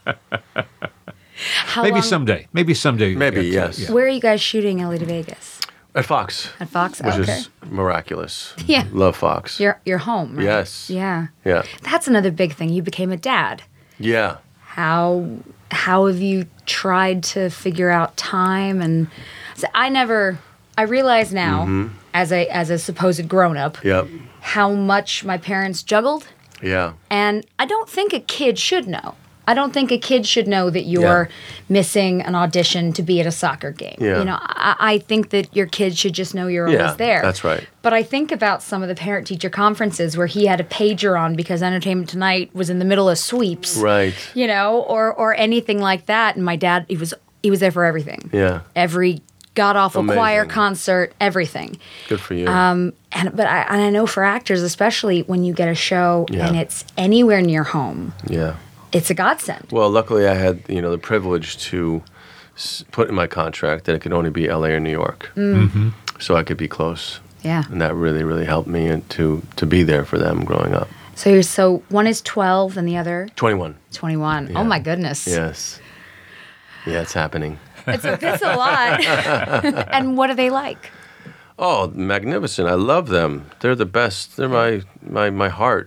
How Maybe long, someday. Maybe someday. you'll Maybe, get to it, yes. yeah. Where are you guys shooting LA to Vegas? At Fox. At Fox? Which Okay. is miraculous. Yeah. Love Fox. You're home, right? Yes. Yeah. Yeah. That's another big thing. You became a dad. Yeah. How have you tried to figure out time? And so I realize now as a supposed grown up Yep. how much my parents juggled, Yeah. and I don't think a kid should know. I don't think a kid should know that you're missing an audition to be at a soccer game. Yeah. I think that your kid should just know you're Yeah, always there. that's right. But I think about some of the parent-teacher conferences where he had a pager on because Entertainment Tonight was in the middle of sweeps. Right. Or anything like that. And my dad, he was there for everything. Yeah. Every god-awful choir Amazing. concert, everything. Good for you. But I know for actors, especially when you get a show Yeah. and it's anywhere near home, yeah. it's a godsend. Well, luckily I had, the privilege to put in my contract that it could only be LA or New York. So I could be close. Yeah. And that really, really helped me and to be there for them growing up. So one is 12 and the other 21. 21. Yeah. Oh my goodness. Yes. Yeah, it's happening. It's a lot. And what are they like? Oh, magnificent. I love them. They're the best. They're my heart.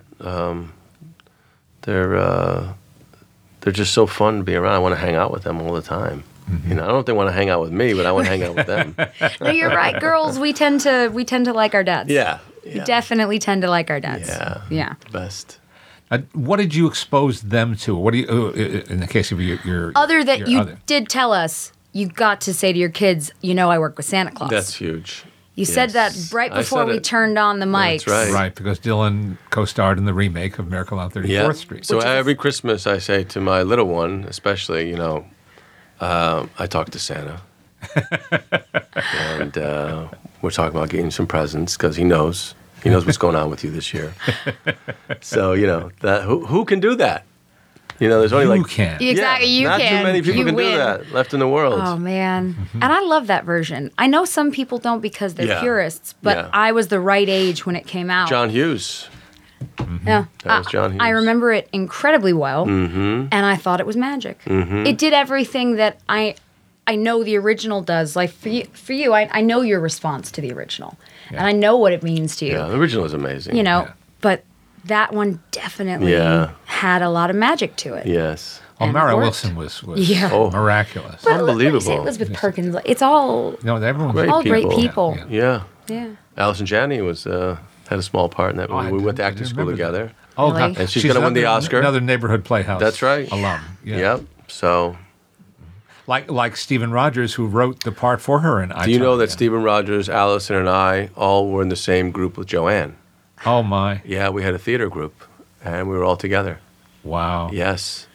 They're just so fun to be around. I want to hang out with them all the time. I don't know if they want to hang out with me, but I want to hang out with them. No, you're right. Girls, we tend to like our dads. Yeah. We definitely tend to like our dads. Yeah. Yeah. Best. What did you expose them to? What do you, in the case of your Other that your you other? did tell us, you got to say to your kids, I work with Santa Claus. That's huge. You said that right I before said we it. turned on the mics. That's right. Right, because Dylan co-starred in the remake of Miracle on 34th Street. So every Christmas I say to my little one, especially, I talk to Santa. And we're talking about getting some presents because he knows what's going on with you this year. So, that who can do that? There's only You can. Exactly, you not can. too many people You can win. do that left in the world. Oh, man. And I love that version. I know some people don't because they're Yeah. purists, but Yeah. I was the right age when it came out. John Hughes. Yeah. That was John Hughes. I remember it incredibly well, and I thought it was magic. It did everything that I know the original does. Like for you, I know your response to the original, and I know what it means to you. Yeah, the original is amazing. But that one definitely Yeah. had a lot of magic to it. Yes. Oh, And Mara it worked. Wilson was Yeah. Oh. miraculous. But like you say, Unbelievable. Elizabeth Perkins. It's all Everyone's Great all great people. people. Yeah. Yeah. Yeah. Alison Janney had a small part in that movie. We went to acting school together. Oh, Really? God. And she's gonna win the Oscar. Another Neighborhood Playhouse. That's right. Alum. Yeah. Yep. So, Like Stephen Rogers, who wrote the part for her in I, do you know that Tonya. Stephen Rogers, Allison, and I all were in the same group with Joanne? Oh, my. Yeah, we had a theater group, and we were all together. Wow. Yes.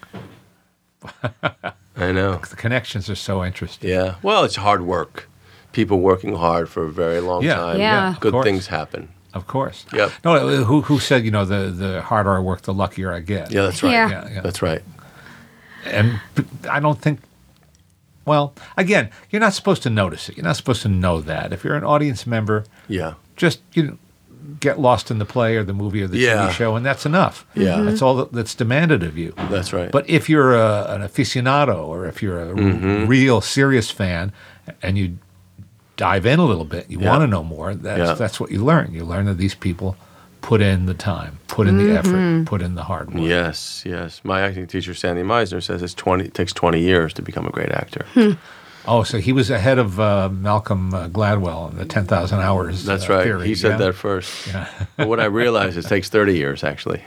I know. The connections are so interesting. Yeah. Well, it's hard work. People working hard for a very long Yeah. time. Yeah. Of Good course. things happen. Of course. Yep. No, who said, the harder I work, the luckier I get. Yeah, that's right. Yeah. Yeah. That's right. And I don't think, well, again, you're not supposed to notice it. You're not supposed to know that. If you're an audience member, Yeah. just, get lost in the play or the movie or the Yeah. TV show, and that's enough. Yeah. Mhm. That's all that's demanded of you. That's right. But if you're an aficionado or if you're a real serious fan and you dive in a little bit, you want to know more, that's what you learn. You learn that these people put in the time, put in the effort, put in the hard work. Yes, yes. My acting teacher, Sandy Meisner, says it takes 20 years to become a great actor. Oh, so he was ahead of Malcolm Gladwell in the 10,000 Hours That's right. theory. He said yeah? that first. But what I realized is it takes 30 years, actually.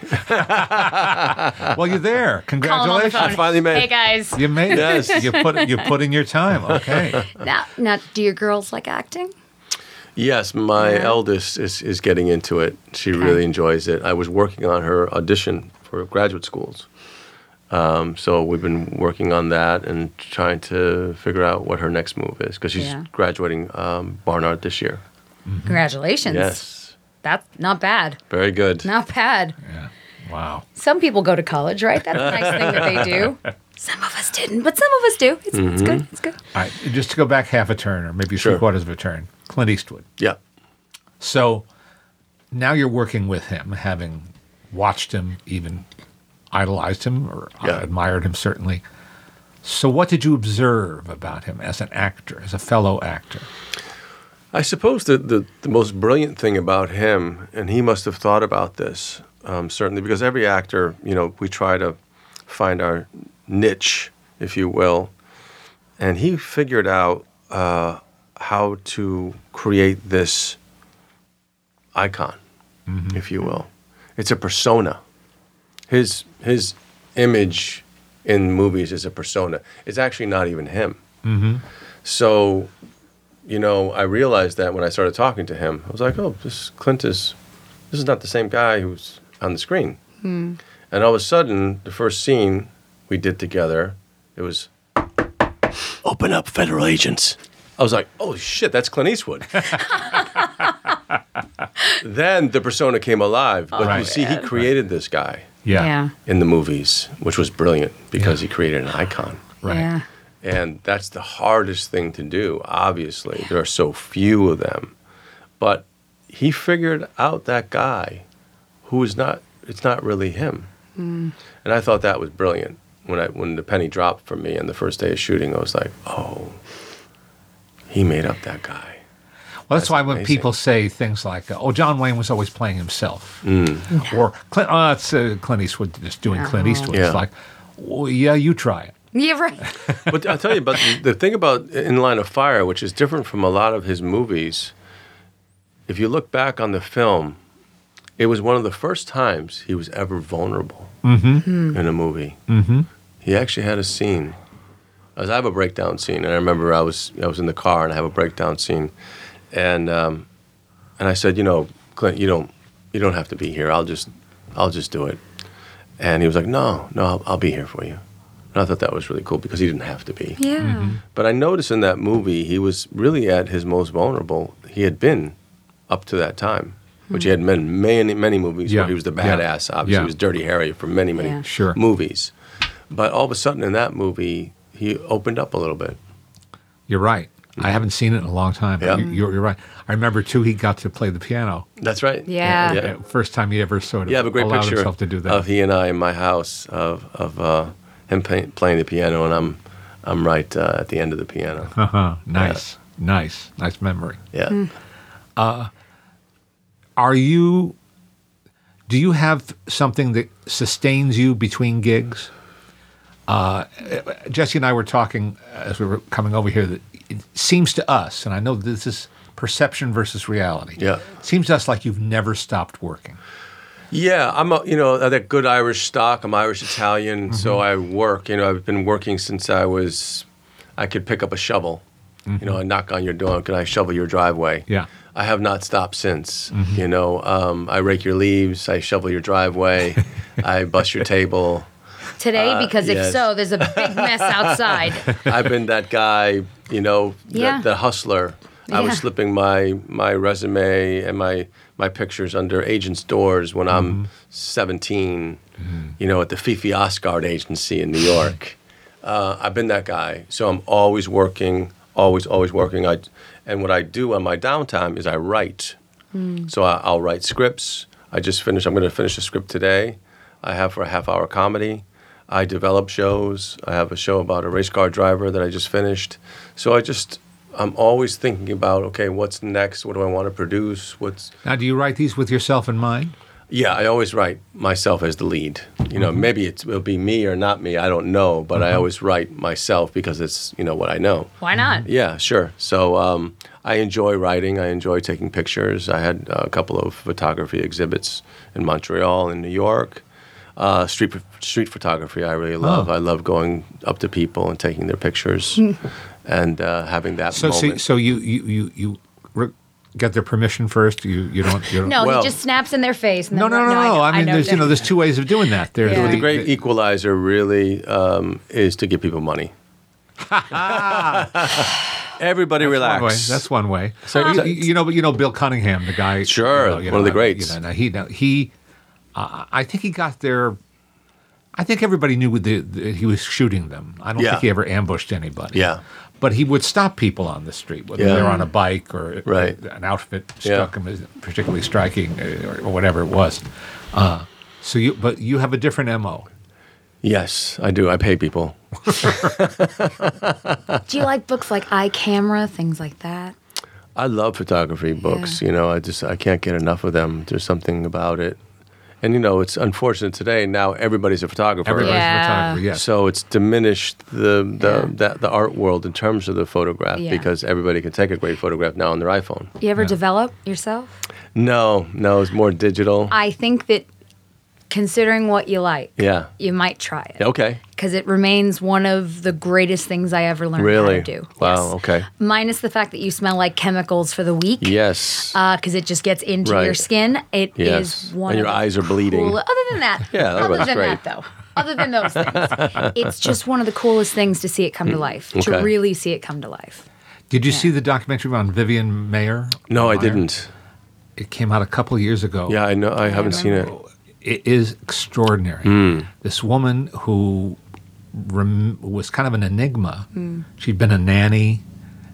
Well, you're there. Call him on the Congratulations. phone. I finally made Hey it. guys. You made it. Yes. You put in your time. Okay. Now, do your girls like acting? Yes, my eldest is getting into it. She really enjoys it. I was working on her audition for graduate schools. So we've been working on that and trying to figure out what her next move is because she's graduating Barnard this year. Congratulations. Yes. That's not bad. Very good. Not bad. Yeah. Wow. Some people go to college, right? That's a nice thing that they do. Some of us didn't, but some of us do. It's good. It's good. All right. Just to go back half a turn or maybe Sure. 3/4 of a turn. Clint Eastwood. Yeah. So now you're working with him, having watched him, even idolized him or admired him, certainly. So what did you observe about him as an actor, as a fellow actor? I suppose the most brilliant thing about him, and he must have thought about this, certainly, because every actor, we try to find our niche, if you will, and he figured out how to create this icon, if you will. It's a persona. His image in movies is a persona. It's actually not even him. So, I realized that when I started talking to him. I was like, oh, this is not the same guy who's on the screen. And all of a sudden, the first scene we did together, it was, open up, federal agents. I was like, oh, shit, that's Clint Eastwood. Then the persona came alive. But you see, he created this guy Yeah. in the movies, which was brilliant because he created an icon. Right. Yeah. And that's the hardest thing to do, obviously. There are so few of them. But he figured out that guy who is not, it's not really him. And I thought that was brilliant. When the penny dropped for me on the first day of shooting, I was like, oh, he made up that guy. Well, that's why when amazing. people say things like, "Oh, John Wayne was always playing himself," or Clint Eastwood just doing Clint Eastwood, Yeah. it's like, well, yeah, you try it. Yeah, right. But I'll tell you about the thing about In Line of Fire, which is different from a lot of his movies. If you look back on the film, it was one of the first times he was ever vulnerable in a movie. He actually had a scene. I have a breakdown scene, and I remember I was in the car and I have a breakdown scene, and I said, Clint, you don't have to be here. I'll just do it. And he was like, no, I'll be here for you. And I thought that was really cool because he didn't have to be. Yeah. But I noticed in that movie he was really at his most vulnerable he had been up to that time, which he had been many movies Yeah. where he was the Yeah. badass. Obviously, Yeah. he was Dirty Harry for many Yeah. Sure. movies. But all of a sudden in that movie, he opened up a little bit. You're right. I haven't seen it in a long time. But Yeah. you're right. I remember too. He got to play the piano. That's right. Yeah. First time he ever sort of You have a great allowed picture himself to do that. of he and I in my house of him playing the piano, and I'm right at the end of the piano. Nice memory. Yeah. Do you have something that sustains you between gigs? Jesse and I were talking as we were coming over here that it seems to us, and I know this is perception versus reality. Yeah. It seems to us like you've never stopped working. Yeah, I'm that good Irish stock. I'm Irish Italian, so I work. I've been working since I could pick up a shovel. I knock on your door. Can I shovel your driveway? Yeah. I have not stopped since. I rake your leaves. I shovel your driveway. I bust your table. Today, because if yes. so, there's a big mess outside. I've been that guy. Yeah. the hustler. I was Yeah. slipping my resume and my pictures under agents' doors when I'm 17, at the Fifi Oscard agency in New York. I've been that guy. So I'm always working, always working. And what I do on my downtime is I write. So I'll write scripts. I'm going to finish a script today. I have for a half-hour comedy. I develop shows. I have a show about a race car driver that I just finished. So I'm always thinking about, okay, what's next? What do I want to produce? Now, do you write these with yourself in mind? Yeah, I always write myself as the lead. Maybe it'll be me or not me. I don't know, but I always write myself because it's what I know. Why not? Yeah, sure. So I enjoy writing. I enjoy taking pictures. I had a couple of photography exhibits in Montreal and New York. Street photography I really love. I love going up to people and taking their pictures and having that moment. So you get their permission first. You don't. No, Well- he just snaps in their face. And No. then, I mean, there's two ways of doing that. There's Yeah. The great equalizer really is to give people money. Everybody relax. That's one way. So- Bill Cunningham, the guy. Sure, one of the greats. He I think he got there. I think everybody knew that he was shooting them. I don't Yeah. think he ever ambushed anybody. Yeah. But he would stop people on the street, whether Yeah. they're on a bike or Right. an outfit Yeah. struck him as particularly striking or whatever it was. But you have a different MO. Yes, I do. I pay people. Do you like books like iCamera, things like that? I love photography books. I can't get enough of them. There's something about it. And it's unfortunate today. Now everybody's a photographer. Everybody's Yeah. a photographer, yes. So it's diminished the art world in terms of the photograph Yeah. because everybody can take a great photograph now on their iPhone. You ever develop yourself? No, it's more digital. I think that considering what you like, Yeah. you might try it. Okay. Because it remains one of the greatest things I ever learned Really? how to do. Wow. Yes. Okay. Minus the fact that you smell like chemicals for the week. Yes. Because it just gets into Right. your skin. It is Yes. one And of your the eyes are bleeding. Other than that, Yeah, that other was than great. that though, other than those things, it's just one of the coolest things to see it come to life. To Okay. really see it come to life. Did you see the documentary on Vivian Mayer? No, I Meyer? didn't. It came out a couple of years ago. Yeah, I know. I haven't seen it. It is extraordinary. This woman who was kind of an enigma. She'd been a nanny,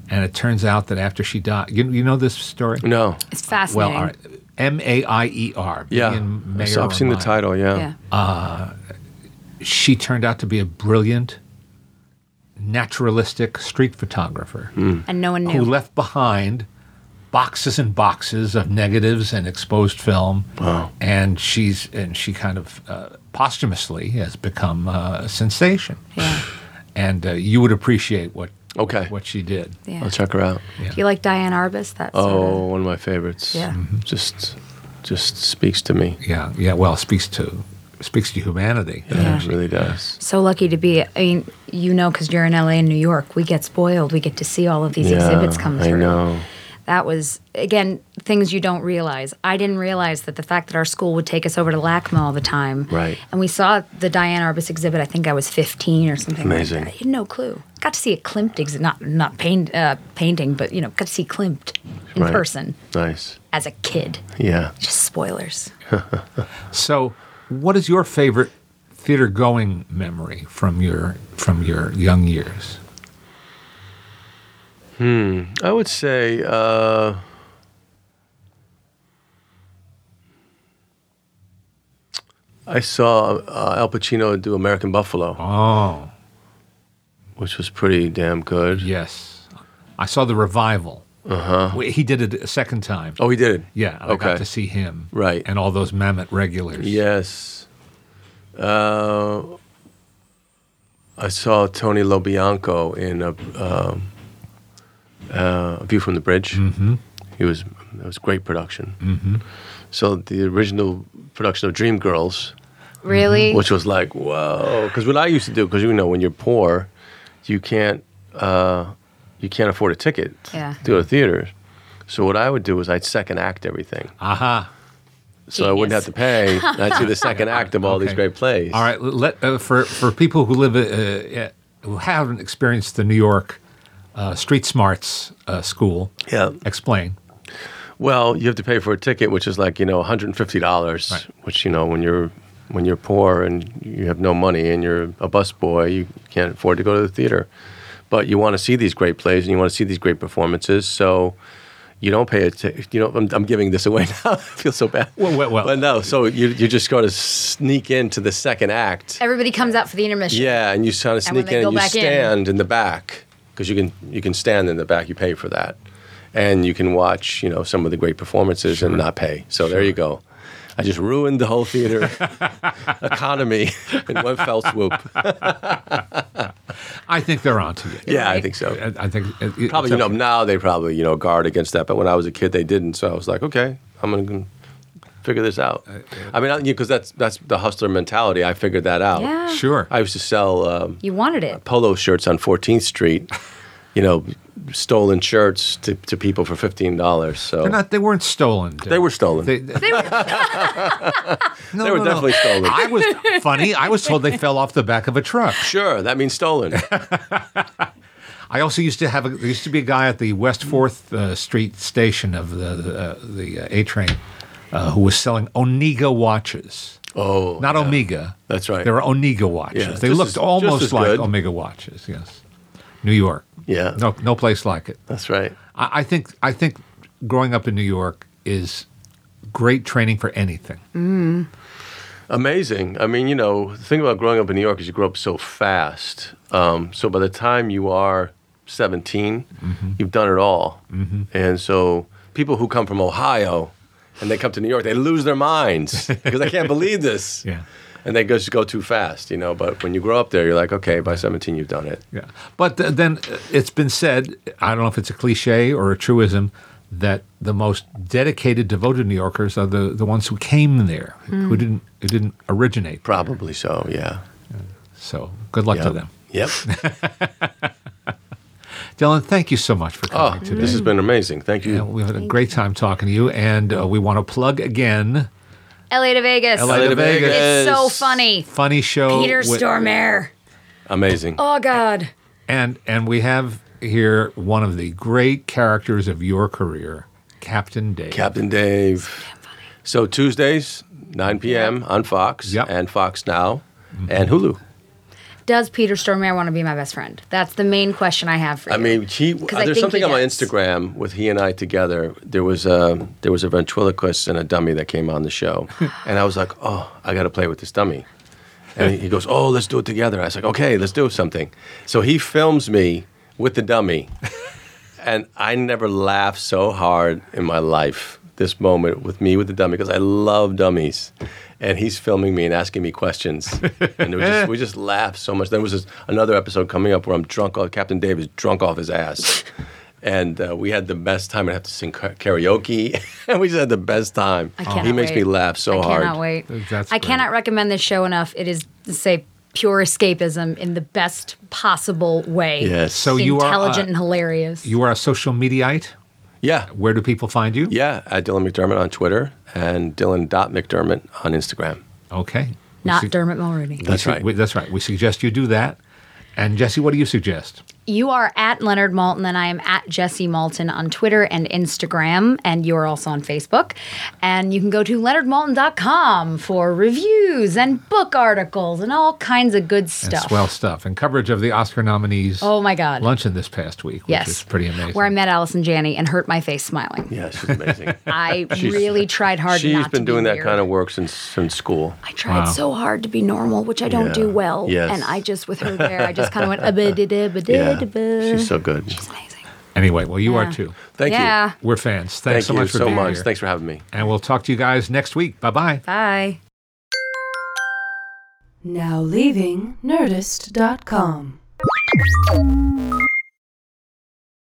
And it turns out that after she died, you know this story? No. It's Well, fascinating. all right. Maier. Yeah. being Mayor So I've seen the Rahman. title, yeah. She turned out to be a brilliant, naturalistic street photographer And no one who knew. left behind boxes and boxes of negatives and exposed film. Wow. And she kind of posthumously has become a sensation. Yeah. And you would appreciate what she did. Yeah. I'll check her out. Do you like Diane Arbus? That sort Oh, of, one of my favorites. Yeah. Just speaks to me. Yeah. Well, speaks to humanity. Yeah, it really does. so lucky to be. I mean, because you're in LA and New York, we get spoiled. We get to see all of these Yeah, exhibits come through. I know. That was, again, things you don't realize. I didn't realize that the fact that our school would take us over to LACMA all the time. Right. And we saw the Diane Arbus exhibit, I think I was 15 or something Amazing. like that. I had no clue. Got to see a Klimt exhibit, not painting, but, got to see Klimt in Right. person Nice. as a kid. Yeah. Just spoilers. So, what is your favorite theater-going memory from your young years? I would say I saw Al Pacino do American Buffalo, Oh, which was pretty damn good. yes. I saw the revival. He did it a second time. Oh, he did? Yeah, I Okay. got to see him. Right. And all those Mammoth regulars. Yes. I saw Tony LoBianco in A View from the Bridge. Mm-hmm. It was great production. Mm-hmm. So the original production of Dreamgirls, Really? which was like, whoa. Because what I used to do, because when you're poor, you can't afford a ticket Yeah. to go to theaters. So what I would do is I'd second act everything. Aha. So I wouldn't have to pay. And I'd see the second act of all these Okay. great plays. All right. For people who live who haven't experienced the New York Street Smarts school, Yeah. explain. Well, you have to pay for a ticket, which is like $150. Right. Which when you're poor and you have no money and you're a busboy, you can't afford to go to the theater. But you want to see these great plays and you want to see these great performances, so you don't pay a ticket. I'm giving this away now. I feel so bad. Well. But no, so you just go to sneak into the second act. Everybody comes out for the intermission. Yeah, and you kind of And when sneak they in go and you back in- stand in the back because you can stand in the back. You pay for that, and you can watch some of the great performances and not pay. So there you go. I just ruined the whole theater economy in one fell swoop. I think they're onto you. Yeah, I think so. I think Probably now they probably guard against that, but when I was a kid they didn't. So I was like, okay, I'm gonna figure this out. I mean, because that's the hustler mentality. I figured that out. Yeah. Sure. I used to sell You wanted it. polo shirts on 14th Street, stolen shirts to people for $15. So They weren't stolen. They were stolen. They They were, They were definitely stolen. I was funny. I was told they fell off the back of a truck. Sure, that means stolen. I also used to there used to be a guy at the West 4th Street station of the A train who was selling Onega watches. Oh, Not yeah. Omega. That's right. They were Onega watches. Yeah, they just looked as almost like good. Omega watches. Yes, New York. Yeah. No place like it. That's right. I think growing up in New York is great training for anything. Amazing. I mean, the thing about growing up in New York is you grow up so fast. So by the time you are 17, you've done it all. Mm-hmm. And so people who come from Ohio and they come to New York, they lose their minds because they can't believe this. Yeah. And they just go too fast, But when you grow up there, you're like, okay, by 17, you've done it. Yeah, but then it's been said, I don't know if it's a cliche or a truism, that the most dedicated, devoted New Yorkers are the ones who came there, who didn't originate. Probably so, yeah. So good luck to them. Yep. Dylan, thank you so much for Oh, coming today. this has been amazing. Thank you. We had a great time talking to you, and we want to plug again. LA to Vegas. LA to Vegas. It's so funny. Funny show. Peter with- Stormare. Amazing. Oh, God. And we have here one of the great characters of your career, Captain Dave. Captain Dave. So Tuesdays, 9 p.m. on Fox Yep. and Fox Now and Hulu. does Peter Stormare want to be my best friend? That's the main question I have for you. I mean, I there's think something he on my does. Instagram with he and I together. There was a ventriloquist and a dummy that came on the show, and I was like, oh, I got to play with this dummy. And he goes, oh, let's do it together. I was like, okay, let's do something. So he films me with the dummy, and I never laughed so hard in my life. This moment with me with the dummy, because I love dummies, and he's filming me and asking me questions, and we just laughed so much. Then there was another episode coming up where I'm drunk. Captain Dave is drunk off his ass, and we had the best time. I have to sing karaoke, and we just had the best time. I cannot He makes wait. me laugh so hard. I cannot wait. That's I great. cannot recommend this show enough. It is, to say, pure escapism in the best possible way. Yes. So you are intelligent and hilarious. You are a social mediaite. Yeah. Where do people find you? Yeah, at Dylan McDermott on Twitter and Dylan.McDermott on Instagram. Okay. Not Dermot Mulrooney. That's right. That's right. We suggest you do that. And Jesse, what do you suggest? You are at Leonard Maltin, and I am at Jesse Maltin on Twitter and Instagram, and you are also on Facebook. And you can go to leonardmaltin.com for reviews and book articles and all kinds of good And stuff. swell stuff. And coverage of the Oscar nominees Oh my God. luncheon this past week, which Yes. is pretty amazing. Where I met Allison Janney and hurt my face smiling. Yeah, she's amazing. I really tried hard She's not to been doing be that weird. kind of work since school. I tried Wow. so hard to be normal, which I don't Yeah. do well. Yes. And I just, with her there, I just kind of went, Yeah, she's so good. amazing. Anyway, well, you are Yeah. too. Thank Yeah. We're fans. you. Thanks so Thank you much for so being much. here. Thanks for having me. And we'll talk to you guys next week. Bye-bye. Bye. Now leaving Nerdist.com.